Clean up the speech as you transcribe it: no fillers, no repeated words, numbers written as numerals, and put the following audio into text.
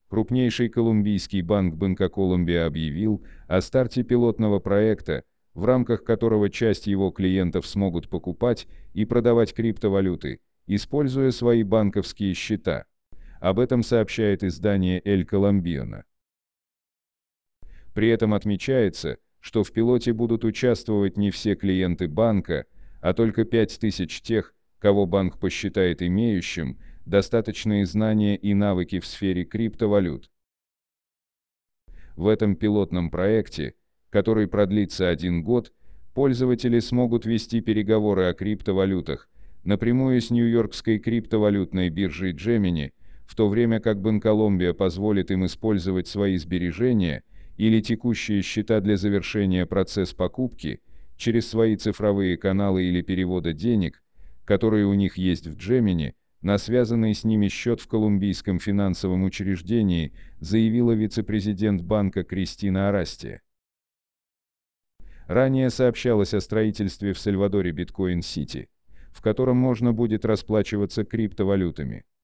Крупнейший колумбийский банк Банкоколумбия объявил о старте пилотного проекта, в рамках которого часть его клиентов смогут покупать и продавать криптовалюты, используя свои банковские счета. Об этом сообщает издание «Эль Коломбиано». При этом отмечается, что в пилоте будут участвовать не все клиенты банка, а только 5000 тех, кого банк посчитает имеющим достаточные знания и навыки в сфере криптовалют. В этом пилотном проекте, который продлится 1 год, пользователи смогут вести переговоры о криптовалютах напрямую с нью-йоркской криптовалютной биржей Gemini, в то время как Банколомбия позволит им использовать свои сбережения или текущие счета для завершения процесса покупки через свои цифровые каналы или перевода денег, которые у них есть в Gemini, на связанный с ними счет в колумбийском финансовом учреждении, заявила вице-президент банка Кристина Арастия. Ранее сообщалось о строительстве в Сальвадоре Биткоин-Сити, в котором можно будет расплачиваться криптовалютами.